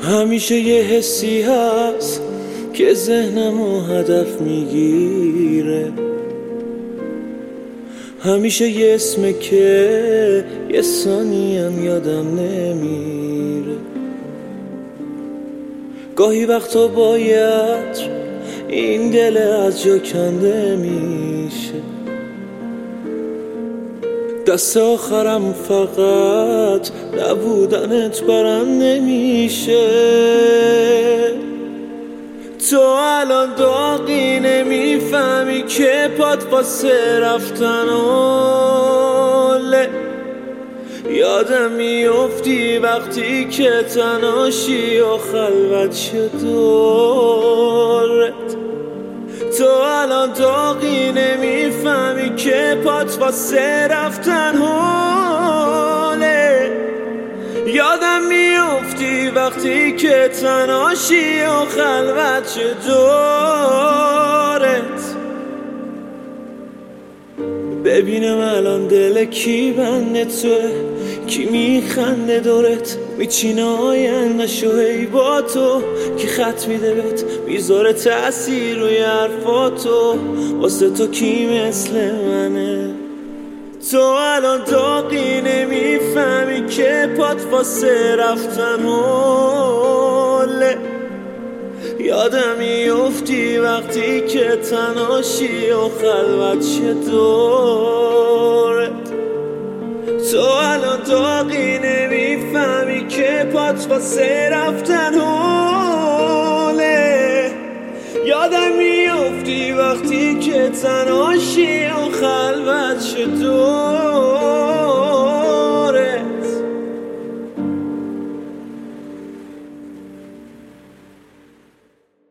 همیشه یه حسی هست که ذهنمو هدف میگیره، همیشه یه اسمه که یه ثانیم یادم نمیره. گاهی وقتا باید این دل از جا کنده میشه، دست آخرم فقط نبودنت برنده میشه. تو الان داغی نمیفهمی که پات واسه رفتن اوله، یادم میافتی وقتی که تنهاشی و خلوت شد دورت. تو الان داغی نمیفهمی که پات واسه رفتن حاله، یادم میافتی وقتی که تنهاشی و خلوت شد دورت. ببینم الان دل کی بنده توه، کی میخنده دورت، میچینه آینده‌شو هی با تو، کی خط میده بهت میذاره تأثیر روی حرفاتو، واسه تو کی مثل منه. تو الان داغی نمیفهمی که پات واسه رفتن حاله، یادم میافتی وقتی که تنهاشی و خلوت شد دورت. تو الان داغی نمیفهمی که پات واسه رفتن حاله، یادم میافتی وقتی که تنهاشی و خلوت شد دورت.